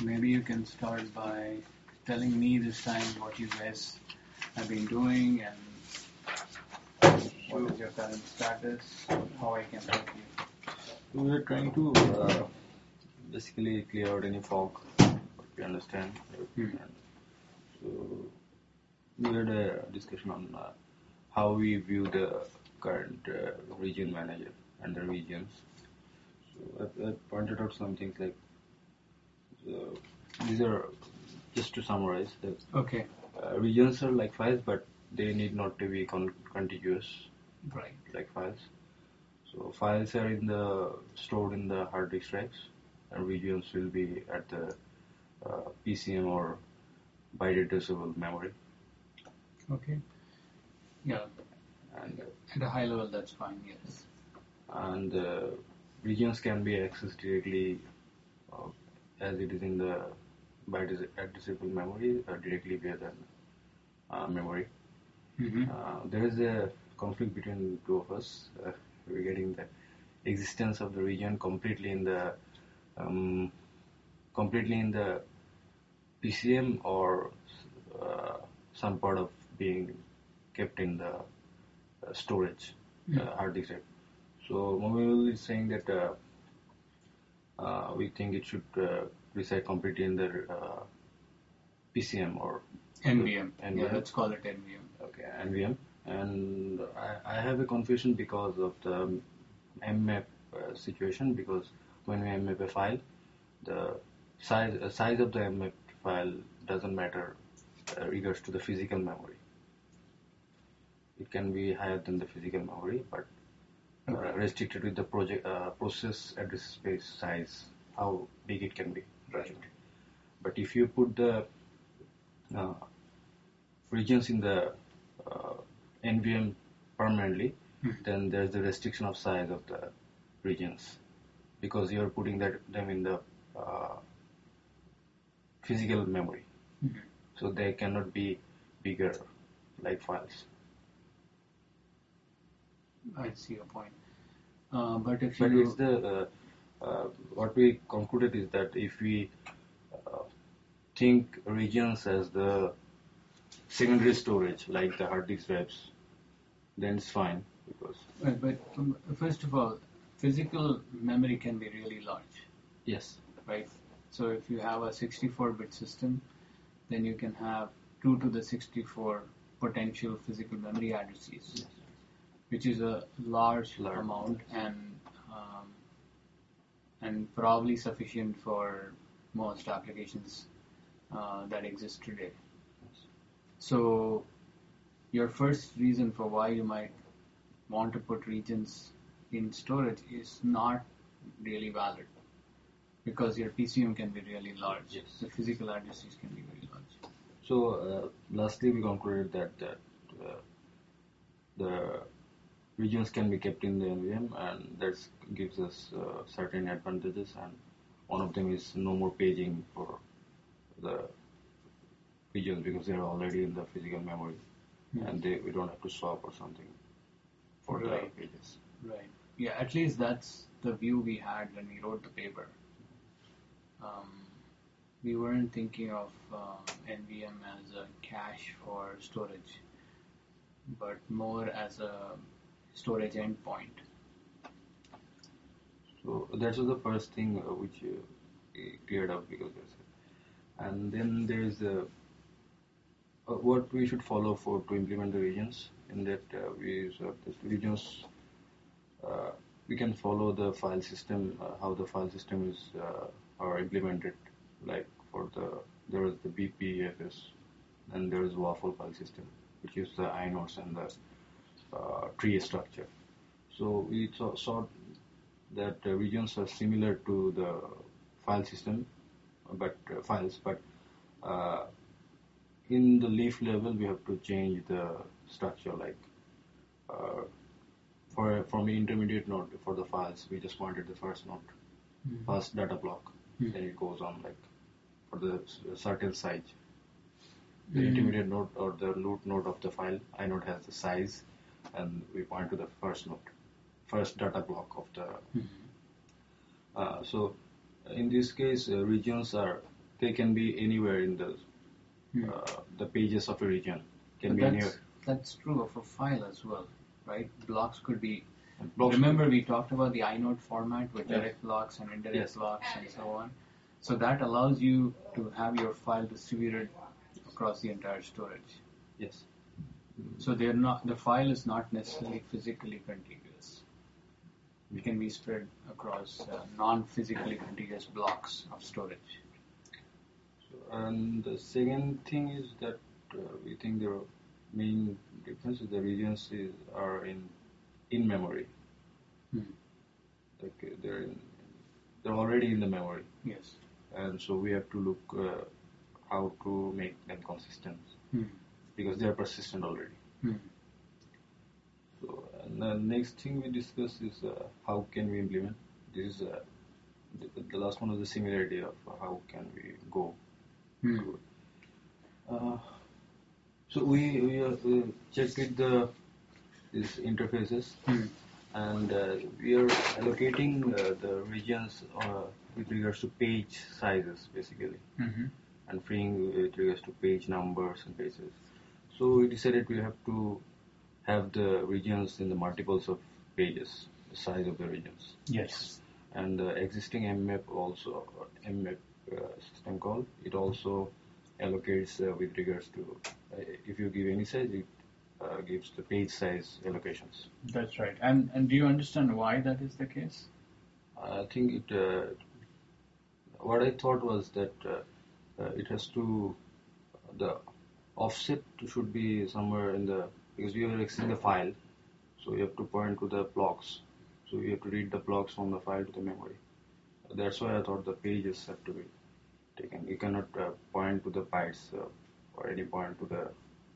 maybe you can start by telling me this time what you guys have been doing and what is your current status, how I can help you. We are trying to basically clear out any fog, what we understand. And so we had a discussion on how we view the current region manager and the regions. So I pointed out some things like these are just to summarize. Okay. Regions are like files, but they need not to be contiguous. Right. Like files. So files are stored in the hard disk drives, and regions will be at the PCM or byte addressable memory. Okay. Yeah. And at a high level, that's fine. Yes. And regions can be accessed directly as it is in the byte addressable memory directly via the memory. Mm-hmm. There is a conflict between two of us regarding the existence of the region completely in the PCM or some part of being kept in the storage hard disk drive. So Mobile is saying that we think it should reside completely in the PCM or NVM. Yeah, let's call it NVM. Okay, NVM. And I have a confusion because of the mmap situation, because when we mmap a file, the size of the mmap file doesn't matter regards to the physical memory. It can be higher than the physical memory, but restricted with the process address space size, how big it can be. Right. But if you put the regions in the NVM permanently, then there's the restriction of size of the regions, because you're putting them in the physical memory. So they cannot be bigger like files. I see your point. But it's the what we concluded is that if we think regions as the secondary storage like the hard disk drives, then it's fine. Because but first of all, physical memory can be really large. Yes. Right. So if you have a 64-bit system, then you can have 2 to the 64 potential physical memory addresses. Yes. Which is a large amount and probably sufficient for most applications that exist today. Yes. So your first reason for why you might want to put regions in storage is not really valid, because your PCM can be really large. Yes. The physical addresses can be very large. So lastly, we concluded that the regions can be kept in the NVM, and that gives us certain advantages, and one of them is no more paging for the regions because they are already in the physical memory, and we don't have to swap or something for the pages. Right. Yeah, at least that's the view we had when we wrote the paper. We weren't thinking of NVM as a cache for storage, but more as a storage endpoint. So that was the first thing which cleared up because of it. And then there is what we should follow to implement the regions. In that regions, we can follow the file system, how the file system is are implemented. Like there is the BPFS, and there is waffle file system, which is the inodes and the tree structure. So we saw that regions are similar to the file system, but in the leaf level we have to change the structure. Like from the intermediate node for the files, we just wanted the first node, first data block. Then it goes on like for the certain size. The intermediate node or the root node of the file inode has the size, and we point to the first node, first data block of the. So in this case, regions are they can be anywhere in the pages of a region. Can But be anywhere. that's true of a file as well, right? Blocks could be. Blocks Remember, we talked about the inode format with Yes. direct blocks and indirect Yes. blocks and so on. So that allows you to have your file distributed across the entire storage. Yes. So they're not. The file is not necessarily physically contiguous. It can be spread across non-physically contiguous blocks of storage. And the second thing is that we think the main difference is the regions are in memory. Like they're already in the memory, Yes. and so we have to look how to make them consistent because they are persistent already. So, and the next thing we discuss is how can we implement. This is the last one was the similarity of how can we go. So we checked with these interfaces, and we are allocating the regions with regards to page sizes, basically, and freeing with regards to page numbers and pages. So we decided we have to have the regions in the multiples of pages, the size of the regions. Yes. And the existing mmap also, mmap system call, it also allocates with regards to, if you give any size, it gives the page size allocations. That's right. And do you understand why that is the case? I think what I thought was that it has to, the offset should be somewhere because we are accessing the file, so you have to point to the blocks. So you have to read the blocks from the file to the memory. That's why I thought the pages have to be taken. You cannot point to the bytes or any point to the.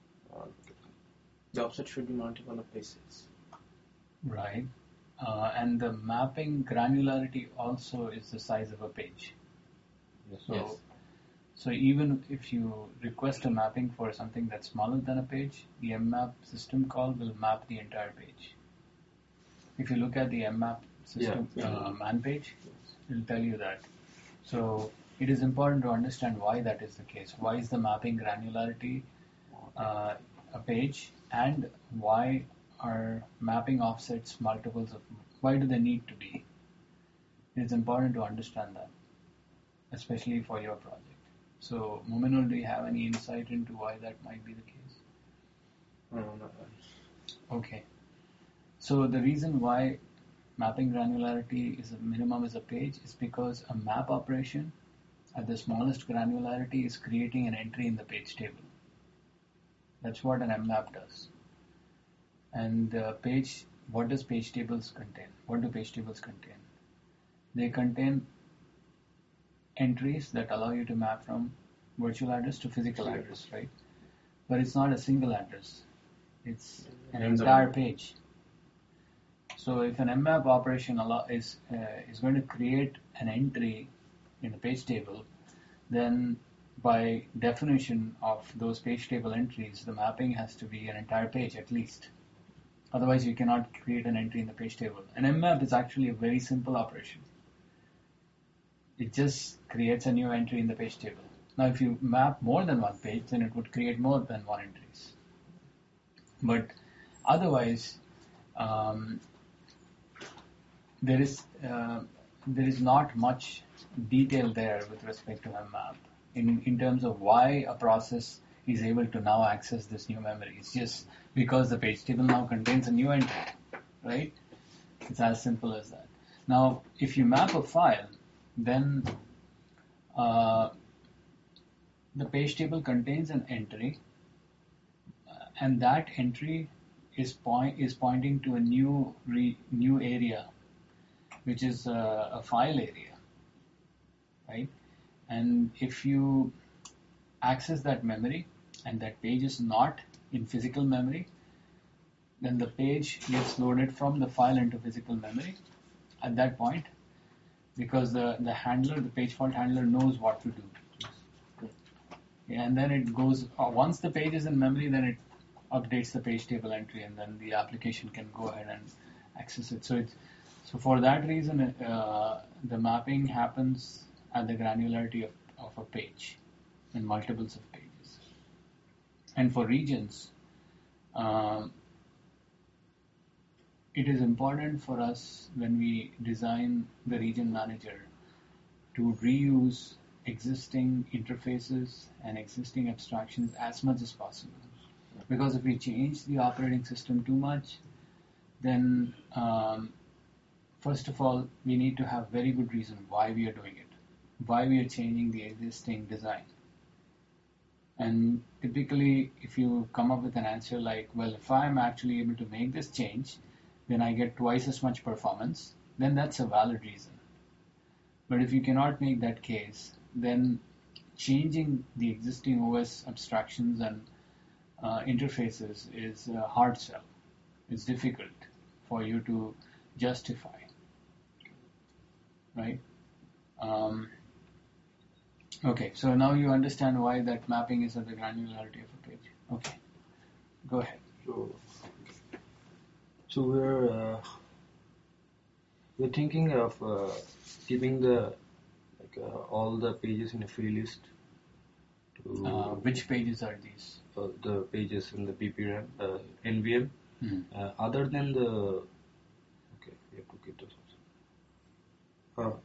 The offset should be multiple of bases. Right. And the mapping granularity also is the size of a page. Yes. So even if you request a mapping for something that's smaller than a page, the mmap system call will map the entire page. If you look at the mmap system man page, it will tell you that. So it is important to understand why that is the case. Why is the mapping granularity a page, and why are mapping offsets multiples of? Why do they need to be? It's important to understand that, especially for your project. So, Muminul, do you have any insight into why that might be the case? No. Okay. So the reason why mapping granularity is a minimum is a page is because a map operation at the smallest granularity is creating an entry in the page table. That's what an mmap does. And what does page tables contain? What do page tables contain? They contain entries that allow you to map from virtual address to physical address, right? But it's not a single address. It's an entire page. So if an mmap operation is going to create an entry in the page table, then by definition of those page table entries, the mapping has to be an entire page at least. Otherwise, you cannot create an entry in the page table. An mmap is actually a very simple operation. It just creates a new entry in the page table. Now, if you map more than one page, then it would create more than one entries. But otherwise, there is not much detail there with respect to mmap in terms of why a process is able to now access this new memory. It's just because the page table now contains a new entry, right? It's as simple as that. Now, if you map a file, then the page table contains an entry, and that entry is pointing to a new area, which is a file area, right? And if you access that memory and that page is not in physical memory, then the page gets loaded from the file into physical memory at that point, because the page fault handler knows what to do. And then it goes, once the page is in memory, then it updates the page table entry, and then the application can go ahead and access it. So for that reason, the mapping happens at the granularity of of a page and multiples of pages. And for regions, um, it is important for us when we design the region manager to reuse existing interfaces and existing abstractions as much as possible. Because if we change the operating system too much, then first of all, we need to have very good reason why we are doing it, why we are changing the existing design. And typically, if you come up with an answer like, well, if I'm actually able to make this change, then I get twice as much performance, then that's a valid reason. But if you cannot make that case, then changing the existing OS abstractions and interfaces is a hard sell. It's difficult for you to justify, right? Okay, so now you understand why that mapping is at the granularity of a page. Okay, go ahead. So we're thinking of keeping the all the pages in a free list. Which pages are these? The pages in the BPRAM, NVM. Other than the okay, we have to keep those also.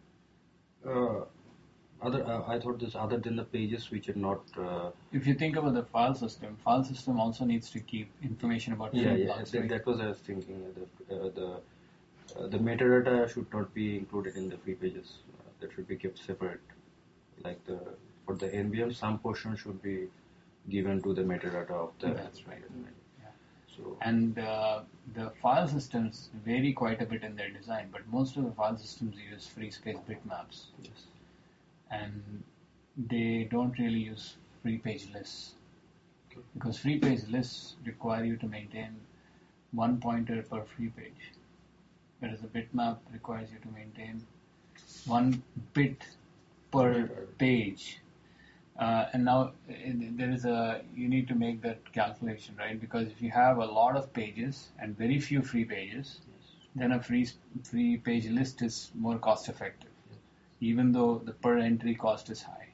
I thought this other than the pages which are not. If you think about the file system also needs to keep information about blocks, right? That was I was thinking. The metadata should not be included in the free pages. That should be kept separate. Like for the NVM, some portion should be given to the metadata of the. That's right. Yeah. So and the file systems vary quite a bit in their design, but most of the file systems use free space bitmaps. Yes. And they don't really use free page lists. Okay. Because free page lists require you to maintain one pointer per free page, whereas a bitmap requires you to maintain one bit per page. And now you need to make that calculation, right? Because if you have a lot of pages and very few free pages, then a free page list is more cost effective, even though the per entry cost is high.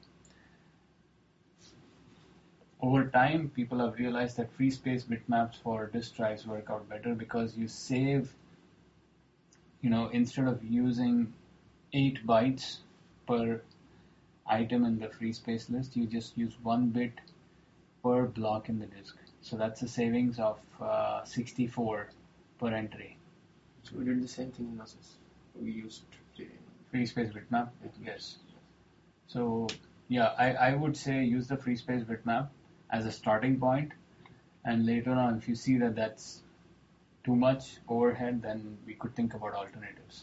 Over time, people have realized that free space bitmaps for disk drives work out better because you save, instead of using 8 bytes per item in the free space list, you just use 1 bit per block in the disk. So that's a savings of 64 per entry. So we did the same thing in Asus. We used free space bitmap? Yes. So yeah, I would say use the free space bitmap as a starting point, and later on, if you see that that's too much overhead, then we could think about alternatives.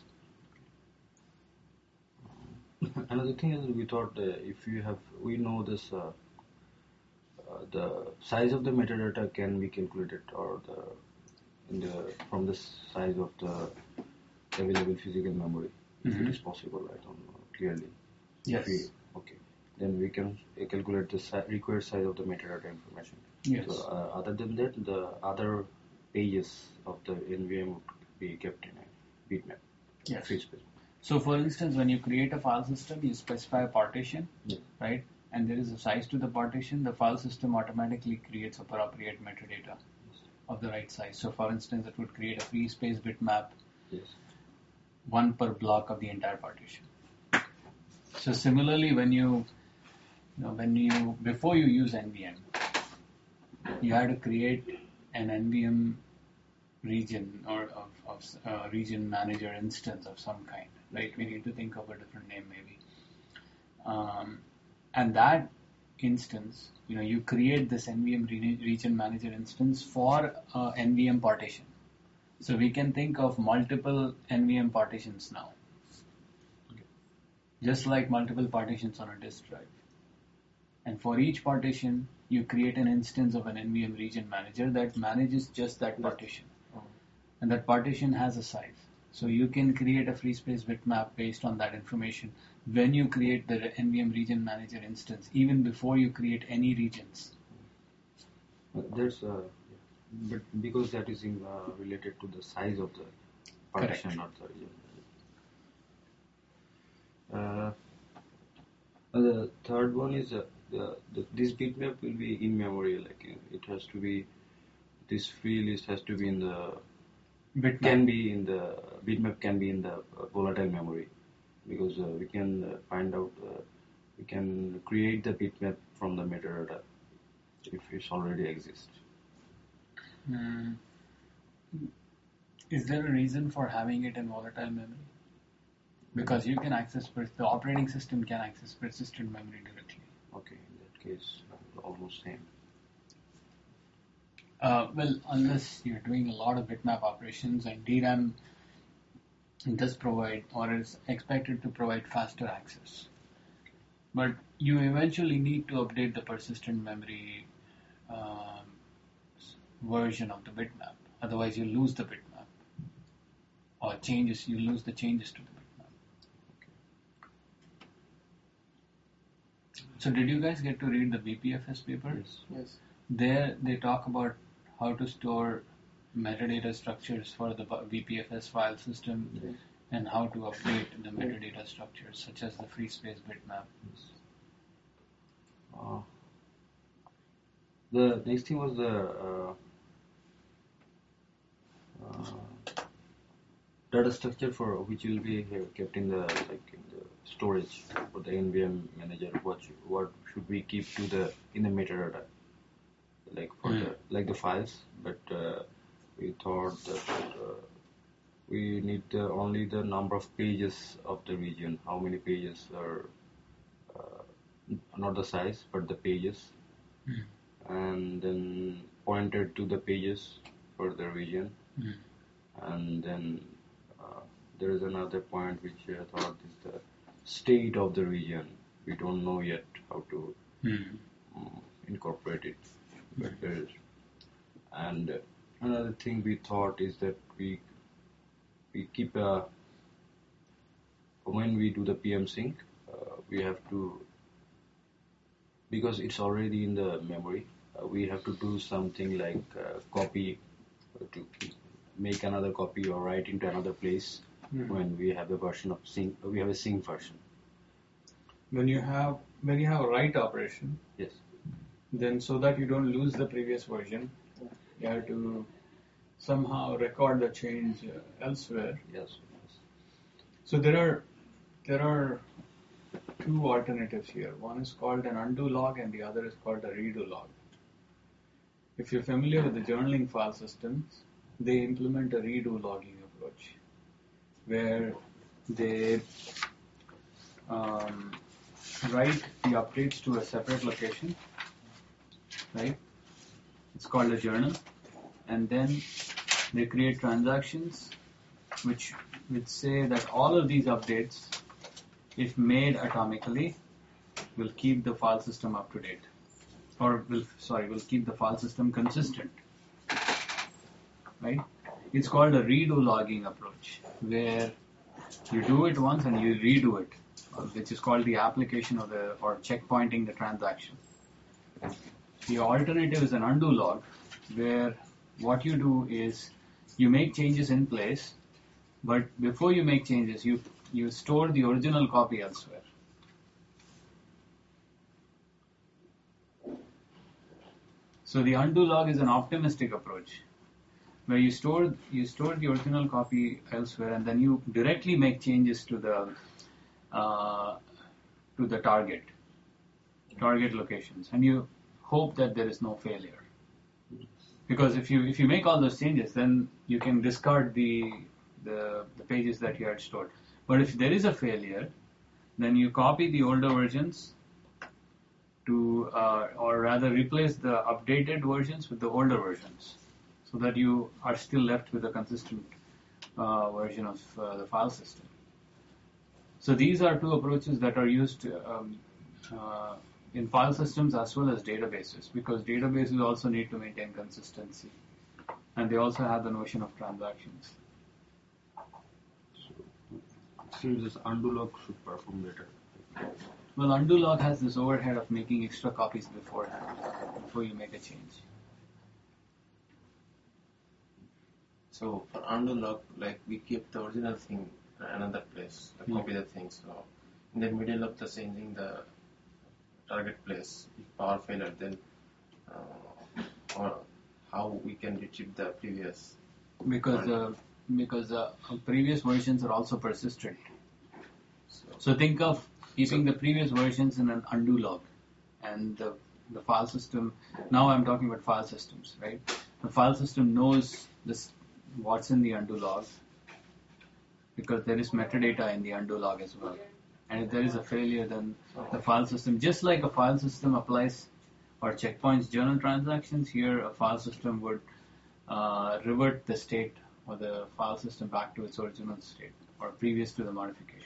Another thing is we thought we know this the size of the metadata can be calculated or from the size of the available physical memory. If it is possible, I don't know clearly. Yes. Then we can calculate the required size of the metadata information. Yes. So other than that, the other pages of the NVM would be kept in a bitmap. Yes. Free space. So for instance, when you create a file system, you specify a partition, Yes. right? And there is a size to the partition. The file system automatically creates appropriate metadata of the right size. So for instance, it would create a free space bitmap. Yes. One per block of the entire partition. So similarly, before you use NVM, you had to create an NVM region or of region manager instance of some kind, right? We need to think of a different name maybe. And that instance, you create this NVM region manager instance for NVM partition. So we can think of multiple NVM partitions now. Just like multiple partitions on a disk drive. And for each partition, you create an instance of an NVM region manager that manages just that partition. And that partition has a size. So you can create a free space bitmap based on that information when you create the NVM region manager instance, even before you create any regions. But because that is related to the size of the partition, not the region. The third one is this bitmap will be in memory. Like it has to be, this free list has to be in the Bitmap. can be in the bitmap can be in the volatile memory, because we can find out we can create the bitmap from the metadata if it already exists. Hmm. Is there a reason for having it in volatile memory? Because you can access, the operating system can access persistent memory directly. Okay, in that case, almost same. Well, unless you're doing a lot of bitmap operations, and DRAM does provide or is expected to provide faster access. But you eventually need to update the persistent memory version of the bitmap. Otherwise, you lose the bitmap. Or you lose the changes to the bitmap. So did you guys get to read the BPFS paper? Yes. Yes. There they talk about how to store metadata structures for the BPFS file system Yes. and how to update the metadata structures such as the free space bitmap. The next thing was the data structure for which will be kept in the storage for the NVM manager. What should we keep in the metadata, like for the files? But we thought that we need only the number of pages of the region. How many pages are not the size but the pages, and then pointed to the pages for the region, and then there is another point which I thought is the state of the region. We don't know yet how to incorporate it, but there is. And another thing we thought is that we keep when we do the PM sync, we have to, because it's already in the memory, we have to do something like copy to make another copy or write into another place when we have a version of sync. We have a sync version. When you have a write operation, Yes. then so that you don't lose the previous version, you have to somehow record the change elsewhere. Yes. So there are two alternatives here. One is called an undo log and the other is called a redo log. If you're familiar with the journaling file systems, they implement a redo logging approach where they write the updates to a separate location, right? It's called a journal, and then they create transactions which say that all of these updates, if made atomically, will keep the file system up to date, or will keep the file system consistent, right? It's called a redo logging approach, where you do it once and you redo it, which is called the application or checkpointing the transaction. The alternative is an undo log, where what you do is you make changes in place, but before you make changes, you store the original copy elsewhere. So the undo log is an optimistic approach, where you store the original copy elsewhere, and then you directly make changes to the target locations, and you hope that there is no failure. Because if you make all those changes, then you can discard the pages that you had stored. But if there is a failure, then you copy the older versions to, or rather replace the updated versions with the older versions, so that you are still left with a consistent version of the file system. So these are two approaches that are used in file systems as well as databases, because databases also need to maintain consistency, and they also have the notion of transactions. So it seems this undo log should perform better. Well, undo log has this overhead of making extra copies beforehand, before you make a change. So for undo log, like we keep the original thing in another place, copy the thing. So in the middle of the changing, the target place. If power failure, then or how we can retrieve the previous. Because previous versions are also persistent. So think of keeping the previous versions in an undo log, and the file system. Now I'm talking about file systems, right? The file system knows this what's in the undo log because there is metadata in the undo log as well. And if there is a failure, then the file system, just like a file system applies or checkpoints journal transactions, here a file system would revert the state or the file system back to its original state or previous to the modifications.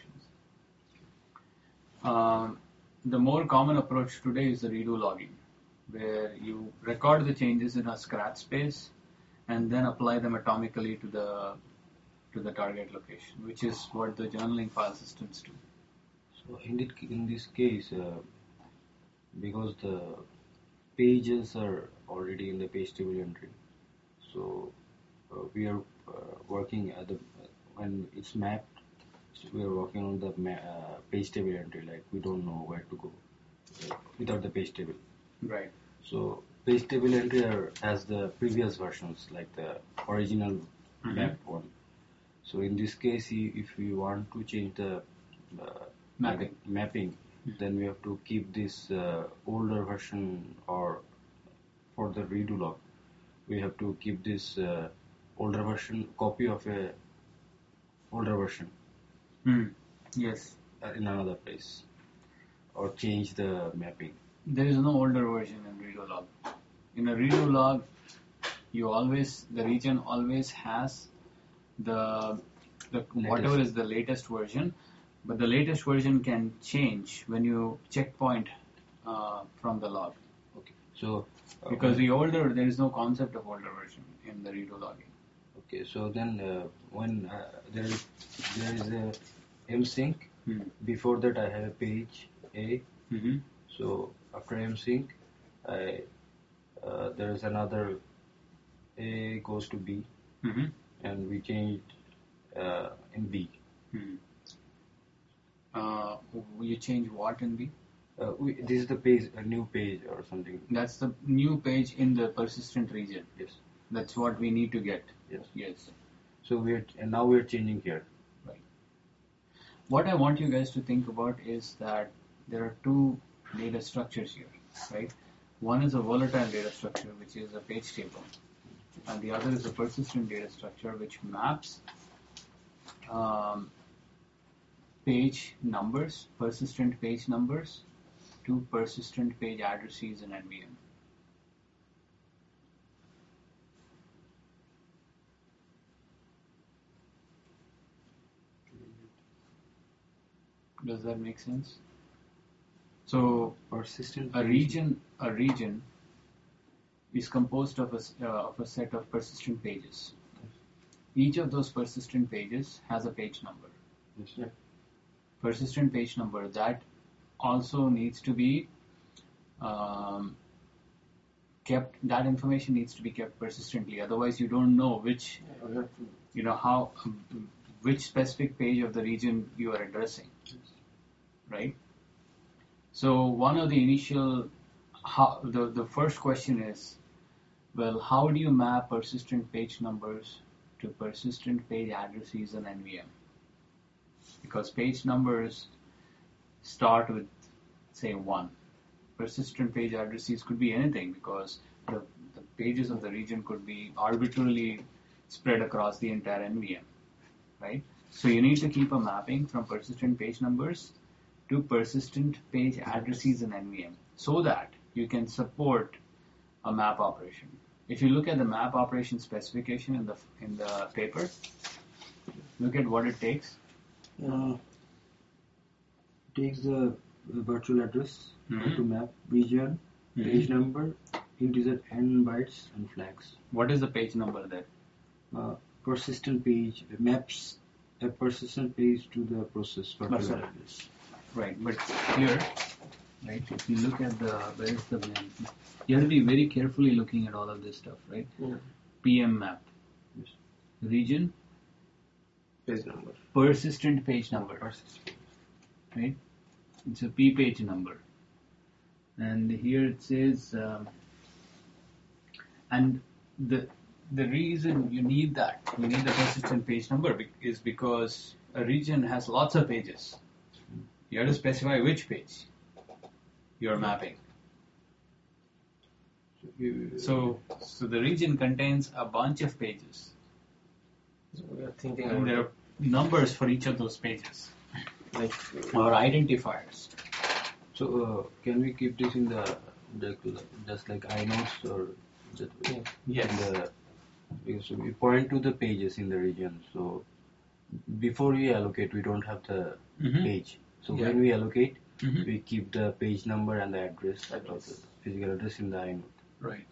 The more common approach today is the redo logging, where you record the changes in a scratch space and then apply them atomically to the target location, which is what the journaling file systems do. So in this case, because the pages are already in the page table entry, so we are working at when it's mapped. So we are working on the page table entry. Like we don't know where to go without the page table. Right. So page table entry has the previous versions, like the original mapped one. So in this case, if we want to change the mapping, then we have to keep this older version, or for the redo log, we have to keep this older version, copy of a older version. Yes. In another place, or change the mapping. There is no older version in redo log. In a redo log, the region always has the whatever is the latest version, but the latest version can change when you checkpoint from the log. Okay. So because there is no concept of older version in the redo logging. Okay. So then when there is a msync, before that I have a page A. So after msync, there is another A goes to B, and we changed in B. You change what in B? This is the page, a new page or something. That's the new page in the persistent region. Yes. That's what we need to get. Yes. So now we're changing here. Right. What I want you guys to think about is that there are two data structures here, right? One is a volatile data structure, which is a page table, and the other is a persistent data structure, which maps page numbers, persistent page numbers, to persistent page addresses in NVM. Does that make sense? So persistent a region is composed of a set of persistent pages. Each of those persistent pages has a page number. Yes. Persistent page number that also needs to be kept. That information needs to be kept persistently. Otherwise, you don't know which specific page of the region you are addressing. Right? So one of the initial, the first question is, well, how do you map persistent page numbers to persistent page addresses in NVM? Because page numbers start with, say, 1. Persistent page addresses could be anything, because the pages of the region could be arbitrarily spread across the entire NVM, right? So you need to keep a mapping from persistent page numbers to persistent page addresses in NVM so that you can support a map operation. If you look at the map operation specification in the paper, look at what it takes. Takes the virtual address to map region, page number, integer n bytes, and flags. What is the page number there? Persistent page maps a persistent page to the process virtual address. Right, but here, right, if you look at where's the map? You have to be very carefully looking at all of this stuff, right? Yeah. PM map. Yes. Region. Page number. Persistent page number. Right? It's a P page number. And here it says, and the reason you need the persistent page number is because a region has lots of pages. You have to specify which page you're mapping. So the region contains a bunch of pages. So we are thinking And about there are numbers for each of those pages, like or identifiers. So can we keep this in the just like iNotes or just Yes. in the, because we point to the pages in the region. So before we allocate, we don't have the Mhm. page. So Yeah. when we allocate, Mhm. we keep the page number and the address, of Address. the physical address in the iNote. Right.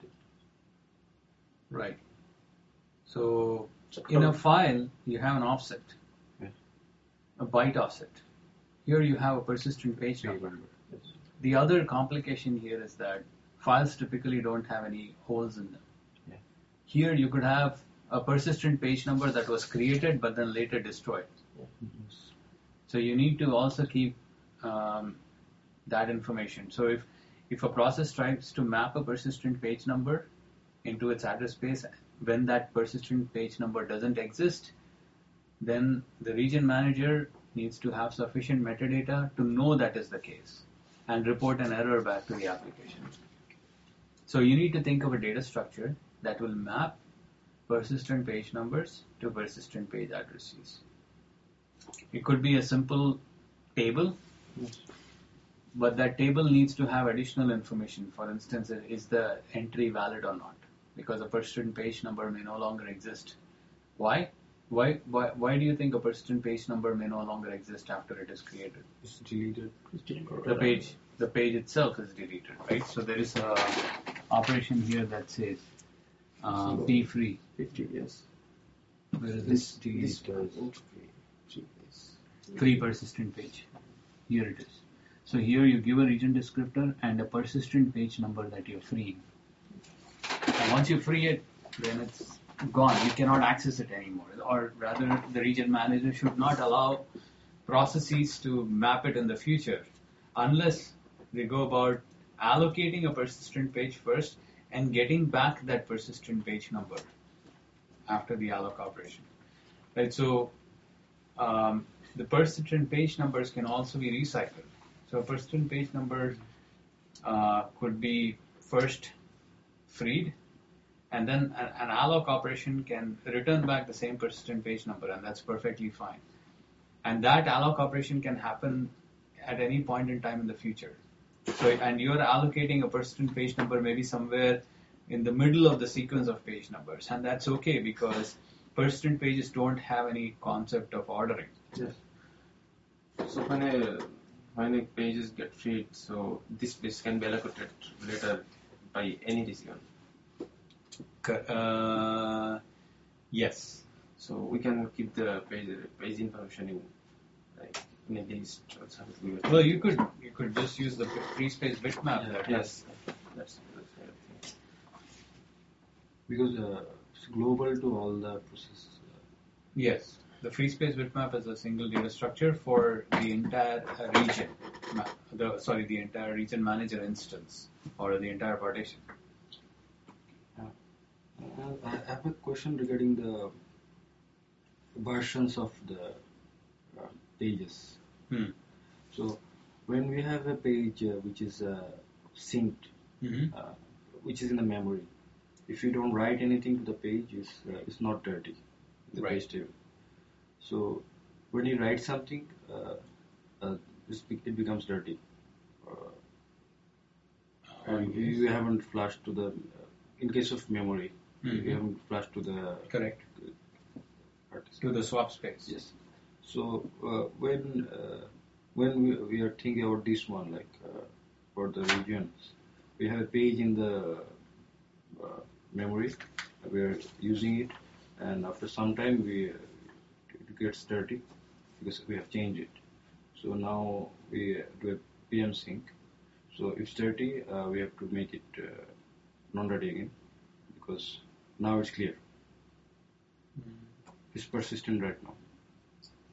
Right. So So in a from- file, you have an offset, Yes. a byte offset. Here you have a persistent page number. The other complication here is that files typically don't have any holes in them. Yeah. Here you could have a persistent page number that was created but then later destroyed. Yes. So you need to also keep that information. So if a process tries to map a persistent page number into its address space, when that persistent page number doesn't exist, then the region manager needs to have sufficient metadata to know that is the case and report an error back to the application. So you need to think of a data structure that will map persistent page numbers to persistent page addresses. It could be a simple table, but that table needs to have additional information. For instance, is the entry valid or not? Because a persistent page number may no longer exist. Why? Why do you think a persistent page number may no longer exist after it is created? It's deleted. The page itself is deleted, right? So there is a operation here that says p free. 50 years. Where is This this? deleted. Free persistent page. Here it is. So here you give a region descriptor and a persistent page number that you're freeing. And once you free it, then it's gone. You cannot access it anymore. Or rather, the region manager should not allow processes to map it in the future unless they go about allocating a persistent page first and getting back that persistent page number after the alloc operation. Right. So the persistent page numbers can also be recycled. So a persistent page number could be first freed, and then an alloc operation can return back the same persistent page number, and that's perfectly fine. And that alloc operation can happen at any point in time in the future. So, and you're allocating a persistent page number maybe somewhere in the middle of the sequence of page numbers, and that's okay because persistent pages don't have any concept of ordering. Yes. So when a pages get freed, so this page can be allocated later by any decision. Yes. So we can keep the page information in a list or something. Well, you could just use the free space bitmap. Yeah. That Yes, that's the thing. Because it's global to all the processes. Yes, the free space bitmap is a single data structure for the entire region. The entire region manager instance or the entire partition. I have a question regarding the versions of the pages. So when we have a page which is synced, which is in the memory, if you don't write anything to the page, it's not dirty. The Right. page table. So when you write something, it becomes dirty. And you haven't flashed to the, in case of memory, you haven't flashed to the Correct. artist. To the swap space. Yes. So when we are thinking about this one, like for the regions, we have a page in the memory. We are using it, and after some time, it gets dirty because we have changed it. So now we do a PM sync. So if it's dirty, we have to make it non-dirty again because now it's clear. It's persistent right now.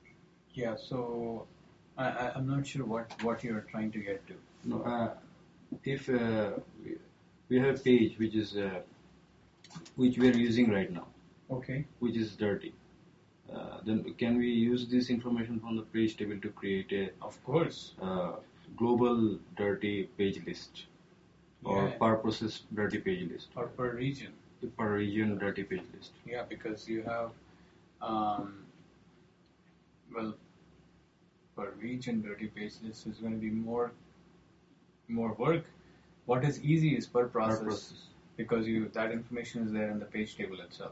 Yeah. So I'm not sure what you're trying to get to. No, if we have a page which we are using right now, Okay. which is dirty, then can we use this information from the page table to create a Of course. global dirty page list or Yeah. per process dirty page list Or per region. per region dirty page list? Yeah, because you have, um, well, per region dirty page list is going to be more work. What is easy is per process, Per process. because that information is there in the page table itself.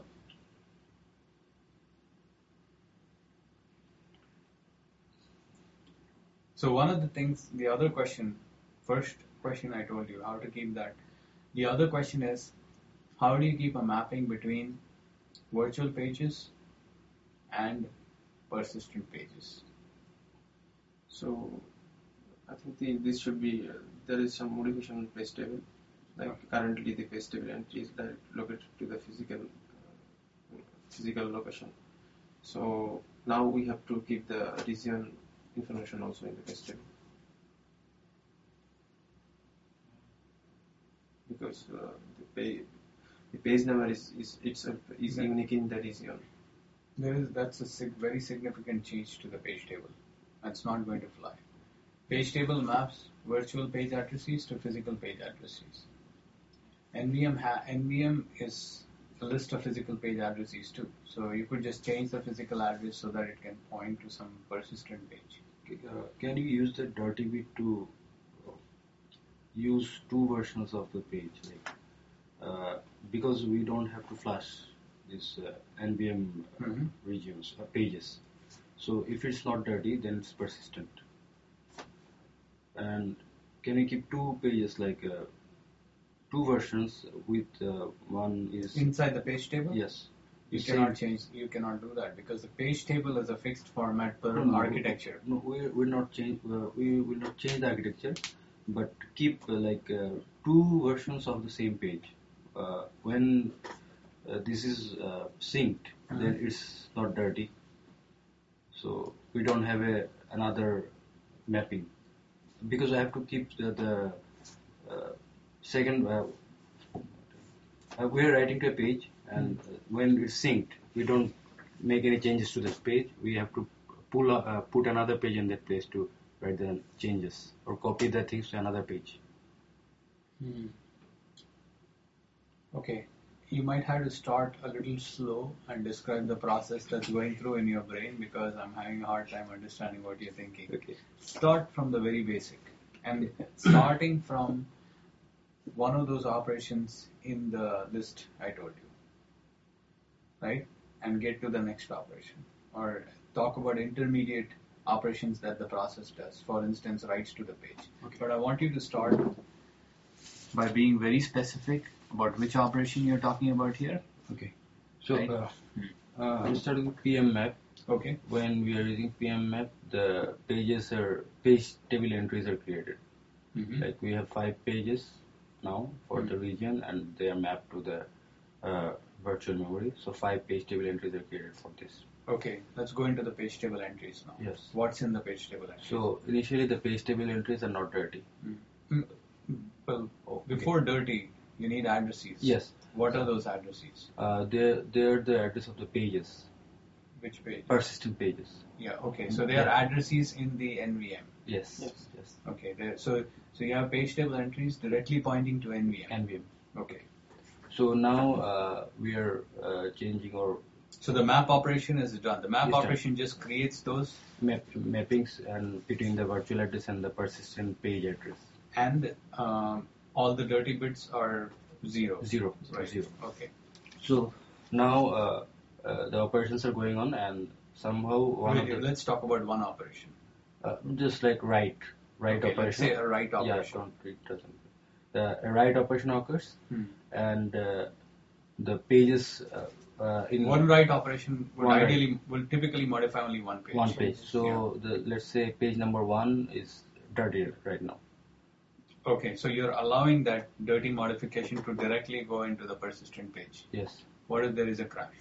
So one of the things, the other question, first question I told you how to keep that. The other question is, how do you keep a mapping between virtual pages and persistent pages? So I think this should be there is some modification on page table. Like currently the page table entry is located to the physical location. So now we have to keep the region information also in the page table, because the page number is itself is unique in the region. That's a very significant change to the page table. That's not going to fly. Page table maps virtual page addresses to physical page addresses. NVM is a list of physical page addresses too. So you could just change the physical address so that it can point to some persistent page. Can you use the dirty bit to use two versions of the page, because we don't have to flash these NVM regions pages. So if it's not dirty, then it's persistent. And can you keep two pages, two versions with one is inside the page table? Yes. You cannot change. You cannot do that because the page table is a fixed format per architecture. No, we will not change. We will not change the architecture, but keep two versions of the same page. When this is synced, then it's not dirty. So we don't have another mapping, because I have to keep the second. We are writing to a page, and when it's synced, we don't make any changes to this page. We have to put another page in that place to write the changes or copy the things to another page. Okay, you might have to start a little slow and describe the process that's going through in your brain, because I'm having a hard time understanding what you're thinking. Okay. Start from the very basic, and starting from one of those operations in the list I told you, right? And get to the next operation, or talk about intermediate operations that the process does. For instance, writes to the page. Okay. But I want you to start by being very specific about which operation you're talking about here. Okay. So Right. I'm starting with PM map. Okay. When we are using PM map, the page table entries are created. Mm-hmm. Like we have 5 pages now for the region, and they are mapped to the virtual memory. So 5 page table entries are created for this. Okay, let's go into the page table entries now. Yes. What's in the page table entries? So initially the page table entries are not dirty. Well, Okay. before dirty, you need addresses. Yes. What are those addresses? They're the address of the pages, Which page? persistent pages. Yeah. Okay. So they are addresses in the NVM. Yes. Yes. Yes. Okay. So you have page table entries directly pointing to NVM. NVM. Okay. So now we are changing our So the map operation is done. The map Yes, done. operation just creates those, mappings and between the virtual address and the persistent page address. and all the dirty bits are zero. Zero. Right. Zero. Okay. So now the operations are going on, and somehow Let's talk about one operation. just like write Okay, operation. let's say a write operation. Yeah, it doesn't. The write operation occurs, Hmm. and the pages in One write operation One write. will typically modify only one page. one page. So let's say page number 1 is dirty right now. Okay, so you're allowing that dirty modification to directly go into the persistent page. Yes. What if there is a crash?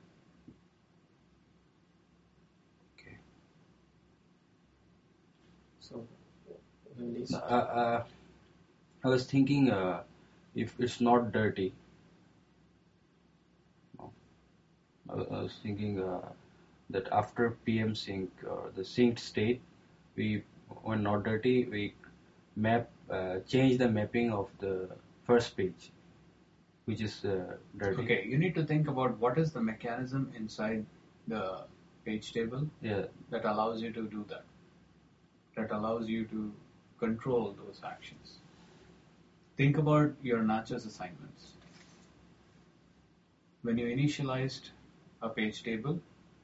Okay. So when this I was thinking if it's not dirty. No. I was thinking that after PM sync or the synced state, we when not dirty, we change the mapping of the first page, which is dirty. Okay, you need to think about what is the mechanism inside the page table Yeah. that allows you to do that, that allows you to control those actions. Think about your Natchez assignments. When you initialized a page table,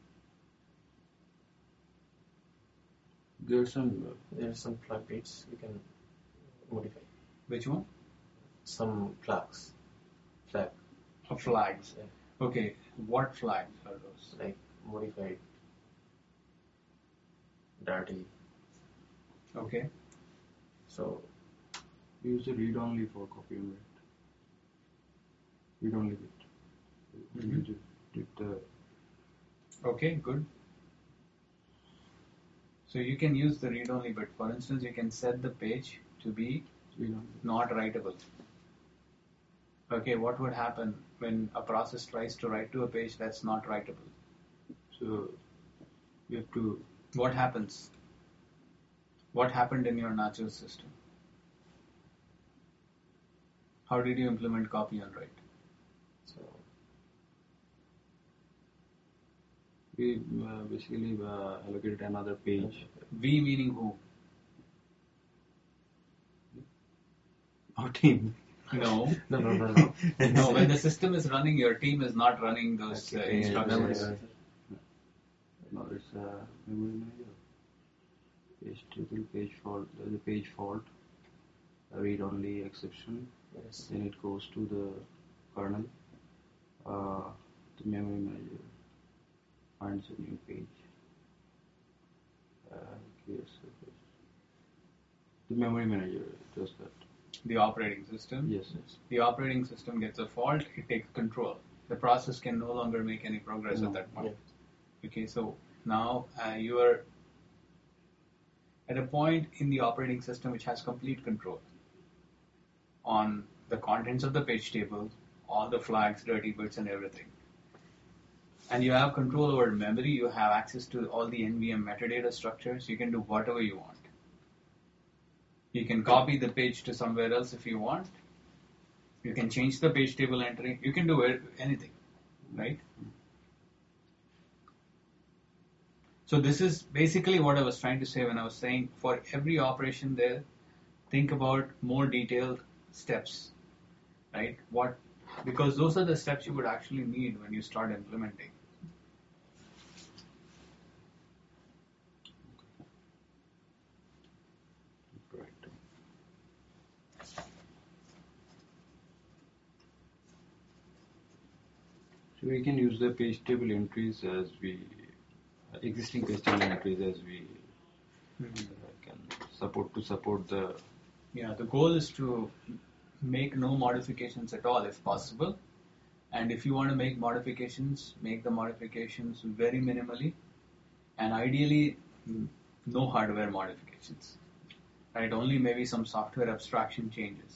There's some There are some flag dates you can modify. which one? Some flags. Flag. Flags. Yeah. Okay, what flags are those? Like modified. Dirty. Okay, So we use the read only for copy and write. Read only bit. Mhm. We did the okay, good. So you can use the read-only bit. For instance, you can set the page to be read only. not writable. Okay, what would happen when a process tries to write to a page that's not writable? So we have to What happens? What happened in your Natchez system? How did you implement copy and write? so we basically allocated another page. We meaning who? Our team. No. no. No, when the system is running, your team is not running those Okay, instructions. No, it's memory manager. Page table, page fault. There's a page fault. A read only exception. Yes. Then it goes to the kernel. The memory manager finds a new page. Yes, okay. The memory manager does that. The operating system. Yes. The operating system gets a fault, it takes control. The process can no longer make any progress No. at that point. Okay, so now you are at a point in the operating system which has complete control on the contents of the page table, all the flags, dirty bits, and everything. And you have control over memory, you have access to all the NVM metadata structures, you can do whatever you want. You can copy the page to somewhere else if you want. You can change the page table entry. You can do anything, right? So this is basically what I was trying to say when I was saying for every operation there, think about more detailed steps, right? Because those are the steps you would actually need when you start implementing. Correct. So we can use the page table entries as we existing page table entries as we can support the. Yeah, the goal is to make no modifications at all if possible. And if you want to make modifications, make the modifications very minimally. And ideally, no hardware modifications. Right? Only maybe some software abstraction changes.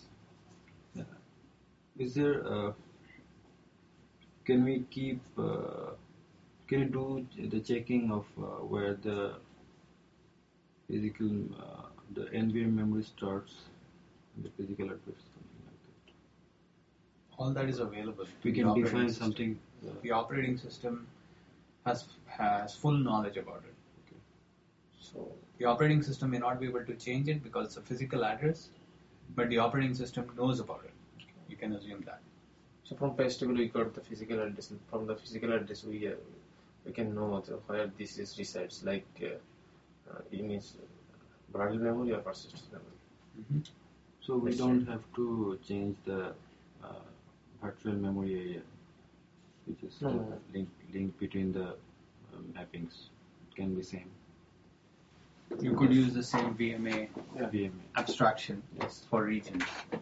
Is there? Can we keep? Can you do the checking of where the physical the NVMe memory starts and the physical address, something like that? All that is available. We to can the operating define system. something. The operating system has full knowledge about it. Okay. So The operating system may not be able to change it because it's a physical address, but the operating system knows about it. You can assume that. So from page table we got the physical address. And from the physical address we can know where this is resides, like in its bridle memory or persistent memory. So we Yes, don't sir. have to change the virtual memory area, which is No, the no. link between the mappings. It can be same. You could use the same VMA VMA. abstraction Yes. for regions.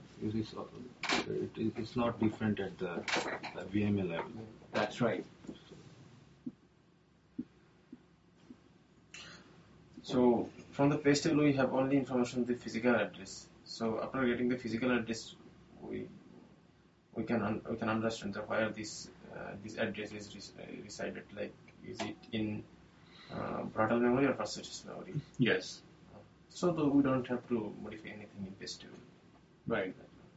It's not different at the VMA level. That's right. So from the page table we have only information the physical address. So after getting the physical address, we can understand that where this address is resided. Like, is it in Bradle memory or persistent memory? Yes. So though we don't have to modify anything in page table. Right.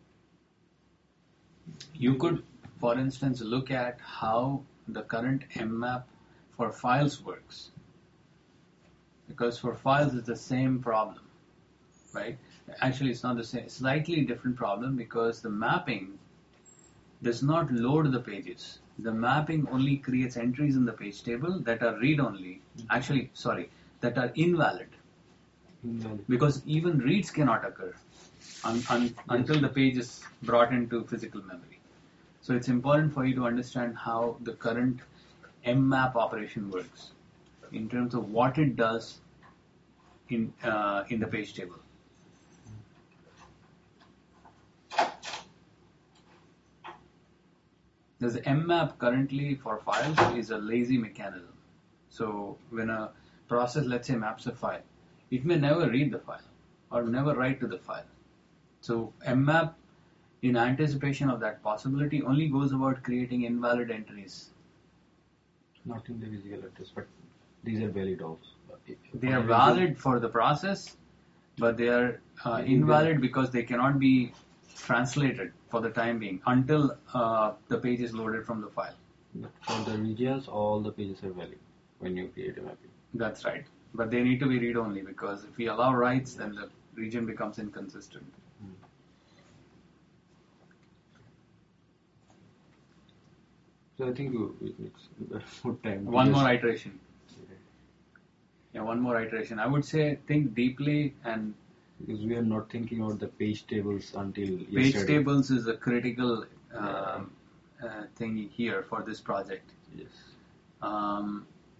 You could, for instance, look at how the current mmap for files works. Because for files it's the same problem, right? Actually, it's not the same, slightly different problem, because the mapping does not load the pages. The mapping only creates entries in the page table that are read-only. Actually, sorry, that are invalid. Because even reads cannot occur until the page is brought into physical memory. So it's important for you to understand how the current mmap operation works in terms of what it does in the page table. The mmap currently for files is a lazy mechanism. So when a process, let's say, maps a file, it may never read the file or never write to the file. So mmap, in anticipation of that possibility, only goes about creating invalid entries. Not in the physical address, but these are valid also. They are valid for the process, but they are invalid because they cannot be translated for the time being until the page is loaded from the file. But for the regions, all the pages are valid when you create a mapping. That's right. But they need to be read-only, because if we allow writes, then the region becomes inconsistent. So I think it's good time. One more iteration. Yeah, one more iteration. I would say think deeply, and because we are not thinking about the page tables until page yesterday. tables is a critical thing here for this project. Yes.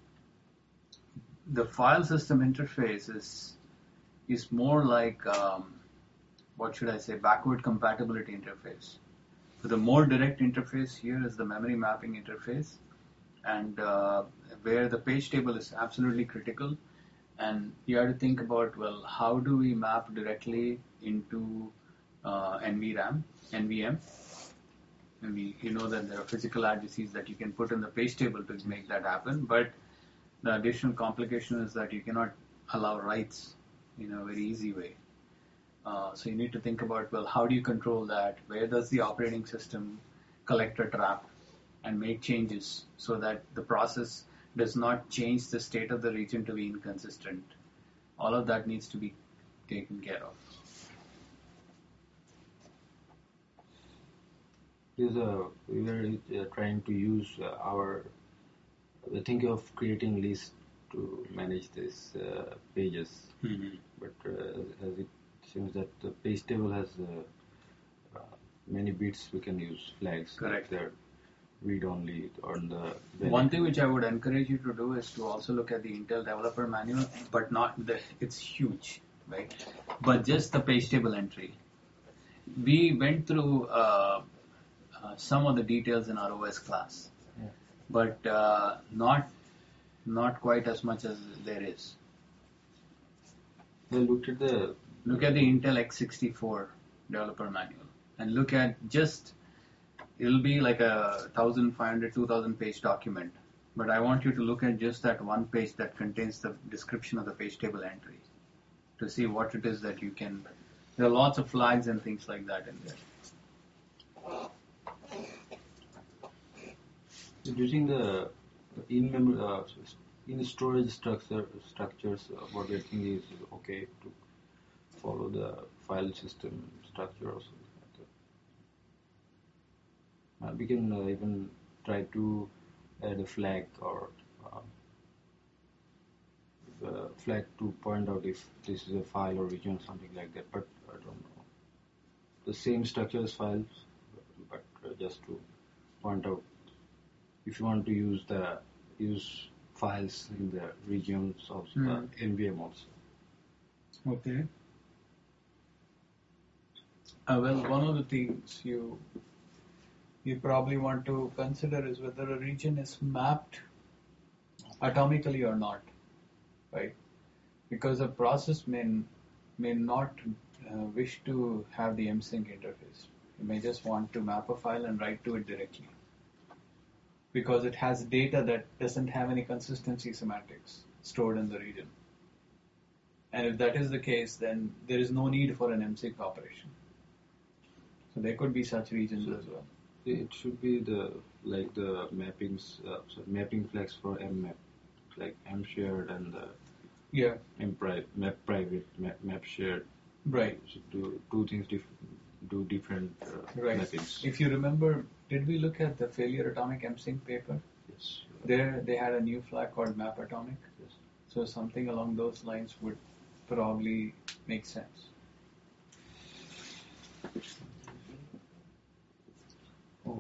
The file system interface is more like what should I say, backward compatibility interface. So the more direct interface here is the memory mapping interface, and where the page table is absolutely critical. And you have to think about, well, how do we map directly into NVRAM, NVM? And you know that there are physical addresses that you can put in the page table to make that happen, but the additional complication is that you cannot allow writes in a very easy way. So you need to think about, well, how do you control that? Where does the operating system collect a trap and make changes so that the process does not change the state of the region to be inconsistent? All of that needs to be taken care of. We were trying to use we think of creating lists to manage these pages, but as it seems that the page table has many bits, we can use flags. Correct. Like they're read only on the. One thing which I would encourage you to do is to also look at the Intel developer manual, but it's huge, right? But just the page table entry. We went through some of the details in our OS class, but not quite as much as there is. I look at the Intel x64 developer manual and look at it'll be like a 1,500, 2,000 page document, but I want you to look at just that one page that contains the description of the page table entry to see what it is that you can. There are lots of flags and things like that in there. Using the in storage structures, what I think is okay to follow the file system structure also. We can even try to add a flag or flag to point out if this is a file or region, something like that. But I don't know. The same structure as files, but just to point out if you want to use files in the regions of NVM also. Okay. Well, one of the things you probably want to consider is whether a region is mapped atomically or not, right? because a process may not wish to have the MSync interface. It may just want to map a file and write to it directly because it has data that doesn't have any consistency semantics stored in the region. And if that is the case, then there is no need for an MSync operation. So there could be such regions as well. It should be the mappings, mapping flags for mmap, like m shared and the Yeah, map private, map shared. right. Should do things do different Right. mappings. If you remember, did we look at the failure atomic MSync paper? Yes. There they had a new flag called map atomic. Yes. So something along those lines would probably make sense. Oh.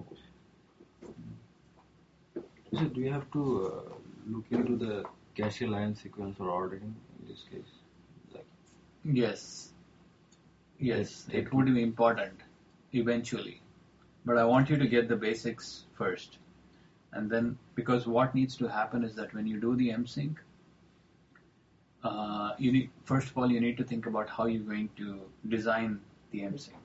So do you have to look into the cache line sequence or ordering in this case? Like, Yes. Yes, It- it would be important eventually. But I want you to get the basics first. And then, because what needs to happen is that when you do the MSync, first of all, you need to think about how you're going to design the MSync.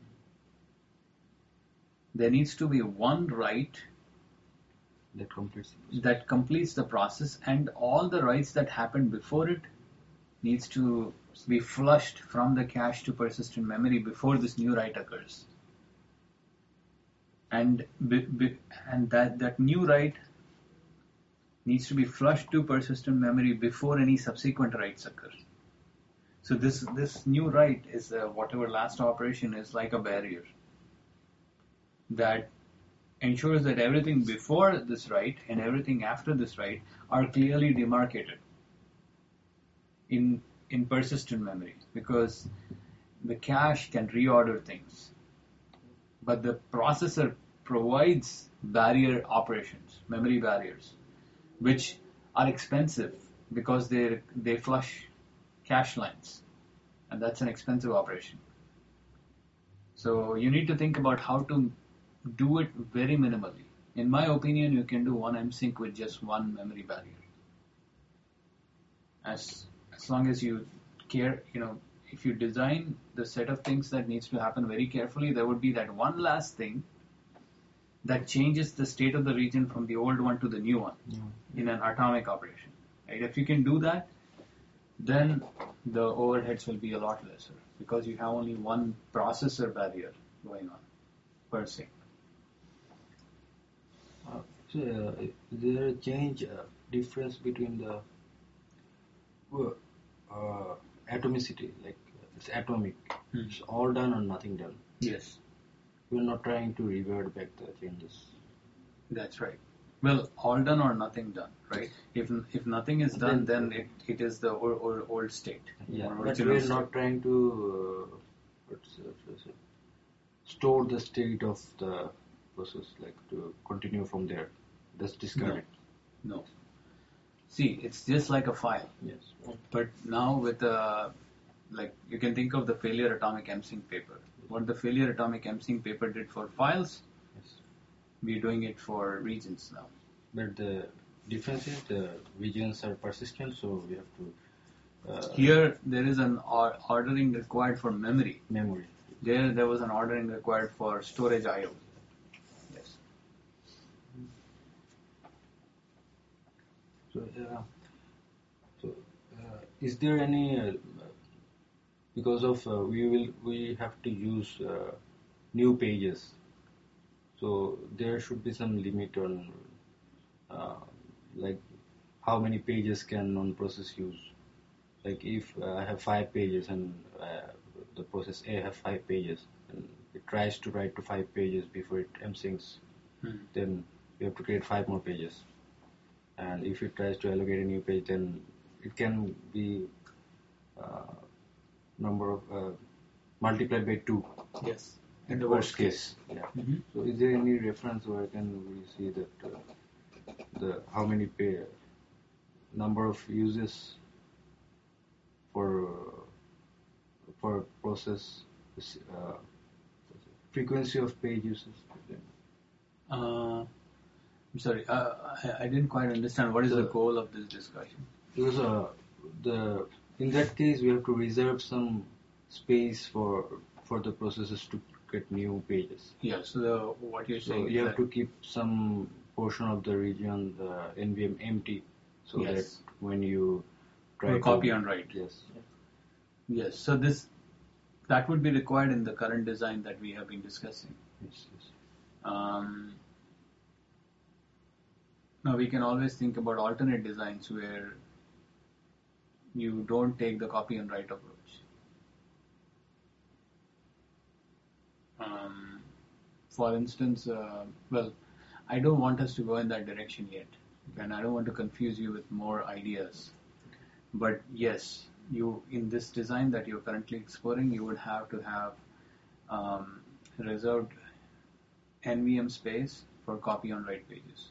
There needs to be one write that completes the process. that completes the process, and all the writes that happened before it needs to be flushed from the cache to persistent memory before this new write occurs. And that new write needs to be flushed to persistent memory before any subsequent writes occur. So this new write is whatever last operation is like a barrier that ensures that everything before this write and everything after this write are clearly demarcated in persistent memory, because the cache can reorder things, but the processor provides barrier operations, memory barriers, which are expensive because they flush cache lines, and that's an expensive operation. So you need to think about how to do it very minimally. In my opinion, you can do one MSync with just one memory barrier. As long as you care, if you design the set of things that needs to happen very carefully, there would be that one last thing that changes the state of the region from the old one to the new one in an atomic operation. Right? If you can do that, then the overheads will be a lot lesser because you have only one processor barrier going on per se. So is there a change difference between the atomicity, like it's atomic, it's all done or nothing done? Yes, We're not trying to revert back the changes. that's right. Well, all done or nothing done, right? If nothing is done, then it is the old state. Yeah, or but original we're state. not trying to store the state of the process, like to continue from there. Just discard it. No. See, it's just like a file. Yes. But now with you can think of the failure atomic MSync paper. What the failure atomic MSync paper did for files, Yes. we're doing it for regions now. But the difference is the regions are persistent, so we have to Here, there is an ordering required for memory. memory. There was an ordering required for storage I/O. Yes. So, is there any because of we have to use new pages, so there should be some limit on like how many pages can non-process use. Like if I have 5 pages and the process A have 5 pages and it tries to write to 5 pages before it MSyncs, then we have to create 5 more pages. And if it tries to allocate a new page, then it can be number of multiplied by 2. Yes. In the worst case. Yeah. Mhm. So is there any reference where can we see that the how many number of uses for process frequency of page uses? I'm sorry, I didn't quite understand what is the goal of this discussion. Because the In that case, we have to reserve some space for the processes to get new pages. Yeah. So what you're So saying you is have to keep some portion of the region, the NVM empty, so Yes. that when you try Or to copy and write. Yes. Yes. So that would be required in the current design that we have been discussing. Yes. Now we can always think about alternate designs where you don't take the copy and write approach. For instance, I don't want us to go in that direction yet, and I don't want to confuse you with more ideas. But yes, you in this design that you're currently exploring, you would have to have reserved NVM space for copy and write pages.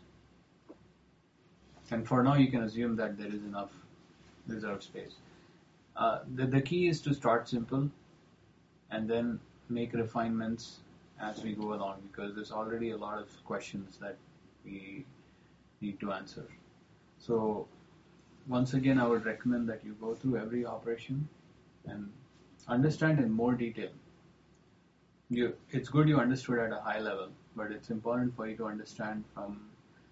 And for now, you can assume that there is enough reserved space. The key is to start simple and then make refinements as we go along, because there's already a lot of questions that we need to answer. So once again, I would recommend that you go through every operation and understand in more detail. It's good you understood at a high level, but it's important for you to understand from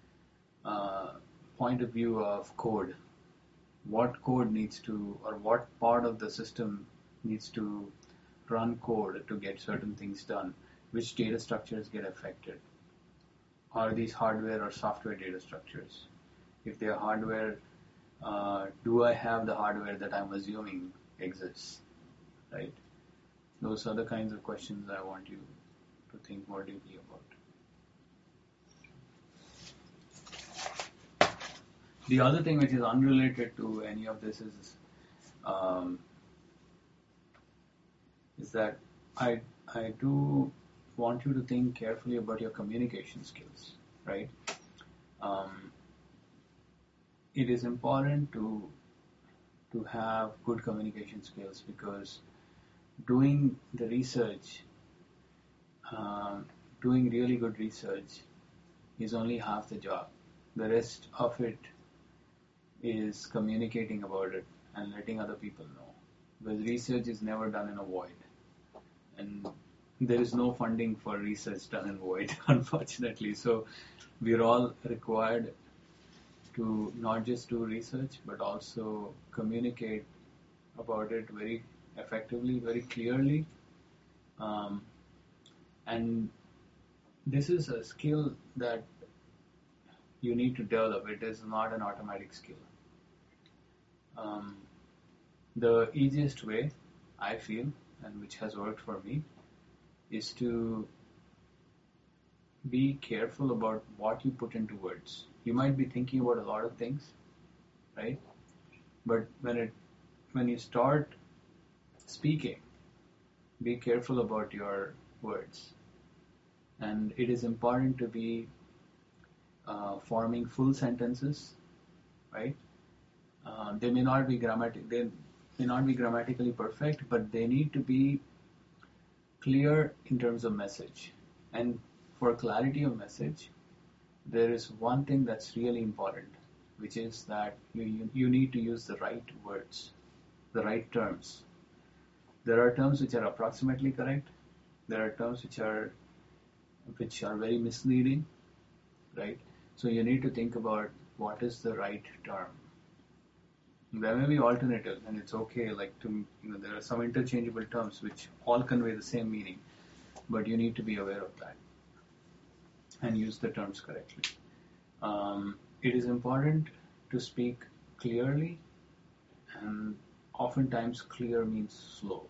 point of view of code. What code needs to, or what part of the system needs to run code to get certain things done? Which data structures get affected? Are these hardware or software data structures? If they are hardware, do I have the hardware that I'm assuming exists? Right? Those are the kinds of questions I want you to think more deeply about. The other thing which is unrelated to any of this is that I do want you to think carefully about your communication skills, right? It is important to have good communication skills, because doing the research, doing really good research is only half the job. The rest of it is communicating about it and letting other people know. Because research is never done in a void. And there is no funding for research done in void, unfortunately. So we're all required to not just do research, but also communicate about it very effectively, very clearly. And this is a skill that you need to develop. It is not an automatic skill. The easiest way, I feel, and which has worked for me, is to be careful about what you put into words. You might be thinking about a lot of things, right? But when you start speaking, be careful about your words. And it is important to be forming full sentences, right? They may not be grammatically perfect, but they need to be clear in terms of message. And for clarity of message, there is one thing that's really important, which is that you need to use the right words, the right terms. There are terms which are approximately correct. There are terms which are very misleading, right? So you need to think about what is the right term. There may be alternatives, and it's okay. There are some interchangeable terms which all convey the same meaning, but you need to be aware of that and use the terms correctly. It is important to speak clearly, and oftentimes clear means slow.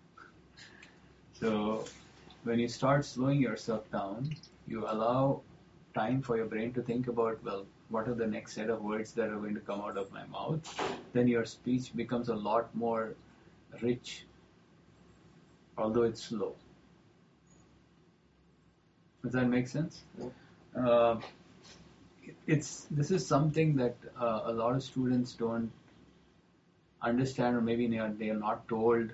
So when you start slowing yourself down, you allow time for your brain to think about, what are the next set of words that are going to come out of my mouth? Then your speech becomes a lot more rich, although it's slow. Does that make sense? Yeah. This is something that a lot of students don't understand, or maybe they are not told.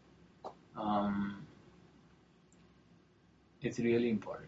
It's really important.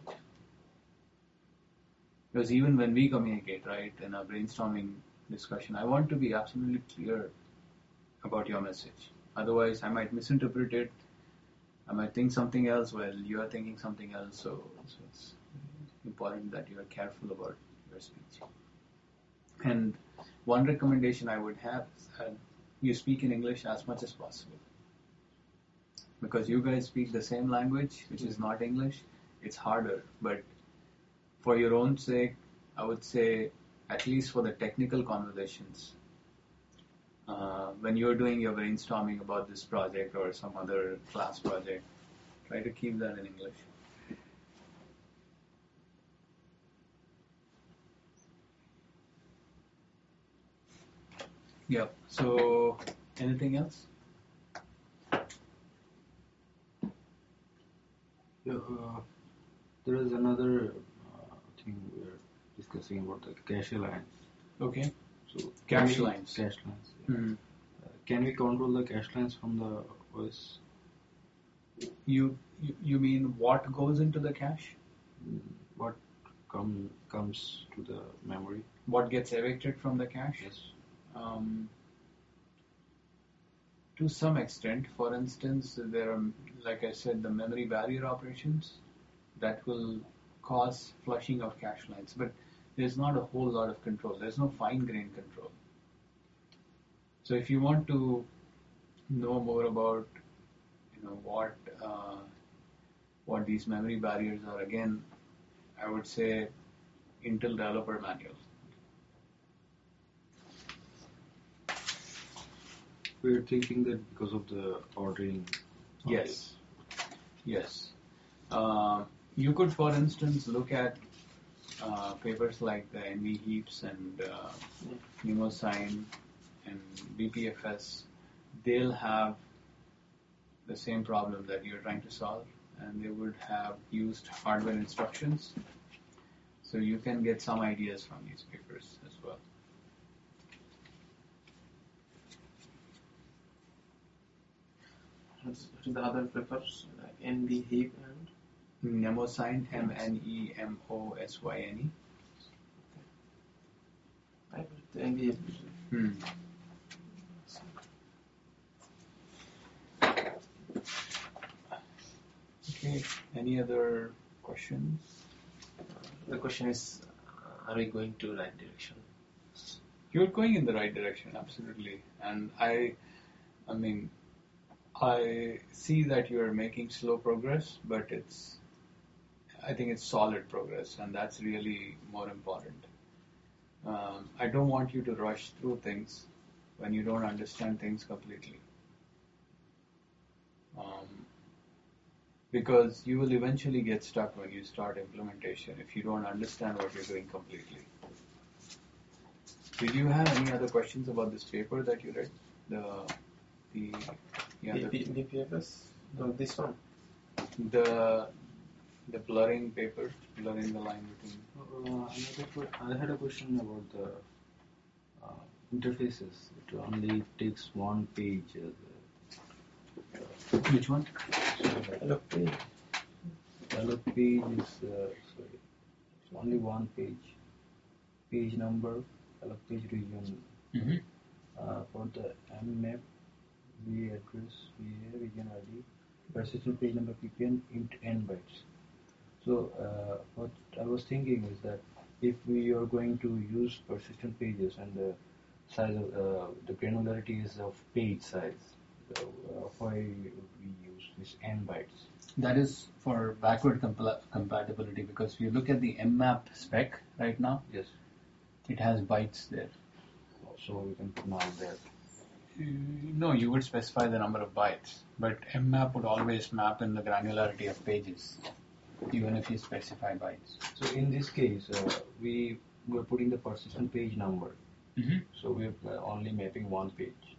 Because even when we communicate, right, in a brainstorming discussion, I want to be absolutely clear about your message. Otherwise, I might misinterpret it. I might think something else while you are thinking something else. So it's important that you are careful about your speech. And one recommendation I would have is that you speak in English as much as possible. Because you guys speak the same language, which is not English, it's harder. But for your own sake, I would say, at least for the technical conversations, when you're doing your brainstorming about this project or some other class project, try to keep that in English. Yep. So, anything else? There is another thing we're discussing about the cache lines. Okay. So Cache lines. Cache lines. Yeah. Mm-hmm. Can we control the cache lines from the OS? You mean what goes into the cache? What comes to the memory? What gets evicted from the cache? Yes. To some extent, for instance, there are, like I said, the memory barrier operations that will cause flushing of cache lines, but there's not a whole lot of control. There's no fine-grained control. So if you want to know more about, what these memory barriers are, again, I would say Intel Developer Manual. We're thinking that because of the ordering. Yes. You could, for instance, look at papers like the NV heaps and Mnemosyne and BPFS. They'll have the same problem that you're trying to solve, and they would have used hardware instructions. So you can get some ideas from these papers as well. What is the other papers like NB heap and Mnemosyne, Mnemosyne. I put the NB heap. Okay. Any other questions? The question is, are we going to right direction? You're going in the right direction, absolutely. And I see that you're making slow progress, but I think it's solid progress, and that's really more important. I don't want you to rush through things when you don't understand things completely. Because you will eventually get stuck when you start implementation if you don't understand what you're doing completely. Did you have any other questions about this paper that you read? BPFS? No, this one. The blurring paper, blurring the line between. I had a question about the interfaces. It only takes one page. Which one? Look, The dialog page is it's only one page. Page number, dialog page region. Mm-hmm. For the mmap, VA address, VA region ID, persistent page number PPN int n bytes. So what I was thinking is that if we are going to use persistent pages and the size of the granularity is of page size, why would we use this n bytes? That is for backward compatibility, because if you look at the mmap spec right now, Yes. it has bytes there. So we can put now there. No, you would specify the number of bytes, but mmap would always map in the granularity of pages, even if you specify bytes. So in this case, we were putting the persistent page number. Mm-hmm. So we're only mapping one page.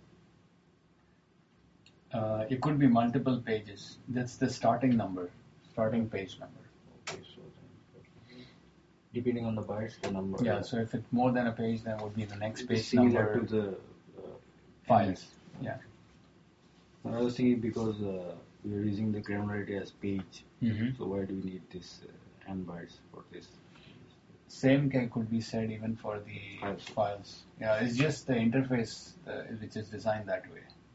It could be multiple pages. That's the starting number, starting page number. Okay, so then depending on the bytes, the number. Yeah, so if it's more than a page, then it would be the next It's page similar number. to the Files. Yeah. I was thinking because we're using the granularity as page, Mm-hmm. so why do we need this n bytes for this? Same could be said even for the Files. files. Yeah, it's just the interface which is designed that way.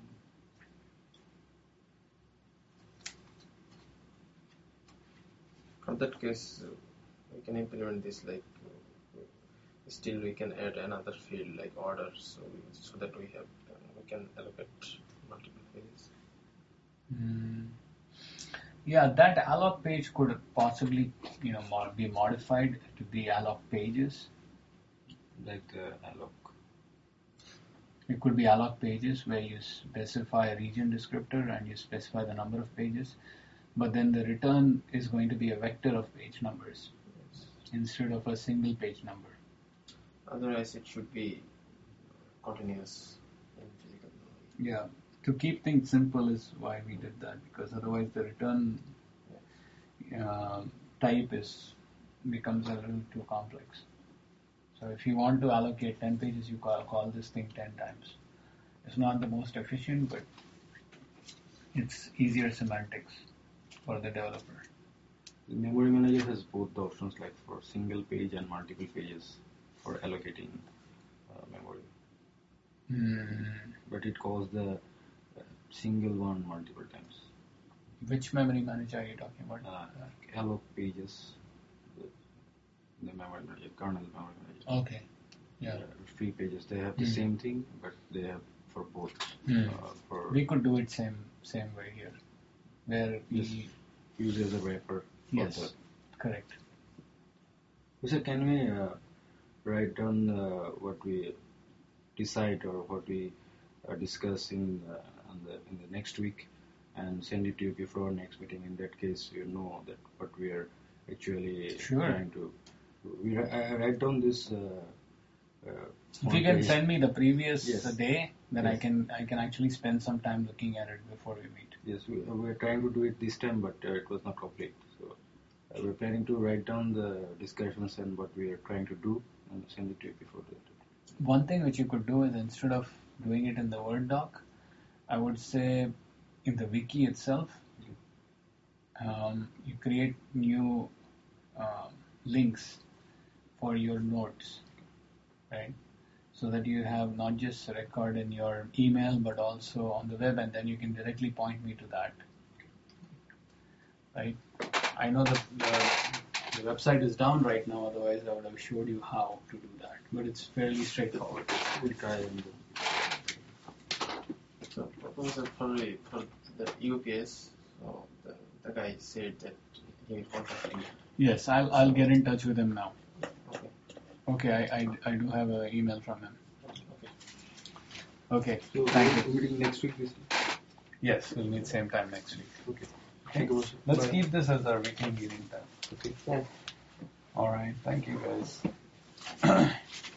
For that case, we can implement this like still we can add another field like order, so that we can allocate multiple pages. Yeah, that alloc page could possibly be modified to be alloc pages. Like alloc. It could be alloc pages where you specify a region descriptor and you specify the number of pages, but then the return is going to be a vector of page numbers instead of a single page number. Otherwise, it should be continuous in physical memory. Yeah, to keep things simple is why we did that, because otherwise the return type becomes a little too complex. So if you want to allocate 10 pages, you call this thing 10 times. It's not the most efficient, but it's easier semantics for the developer. The memory manager has both the options, like for single page and multiple pages for allocating memory. But it calls the single one multiple times. Which memory manager are you talking about? Alloc pages, the memory manager, kernel memory manager. Okay. Yeah. Free pages. They have the same thing, but they have for both. We could do it same way here, where we use as a wrapper. Yes. Correct. So can we write down what we decide or what we discuss in the next week and send it to you before next meeting? In that case, you know that what we are actually trying to. I write down this. If you can send me the previous day, then Yes. I can actually spend some time looking at it before we meet. Yes, we are trying to do it this time, but it was not complete. So we're planning to write down the discussions and what we are trying to do and send it to you before that. One thing which you could do is, instead of doing it in the Word doc, I would say in the wiki itself, you create new links for your notes, right? So that you have not just a record in your email, but also on the web, and then you can directly point me to that, right? I know the website is down right now, otherwise I would have showed you how to do that, but it's fairly straightforward. We'll try and do. So proposal for the UPS, so the guy said that he will contact you. Yes, I'll get in touch with him now. Okay. Okay, I do have an email from him. Okay. Okay, So thank you. meeting next week, this. Yes, we'll meet same time next week. Okay. Thank you. Let's Bye. keep this as our weekly meeting time. Okay. All right, thank you guys.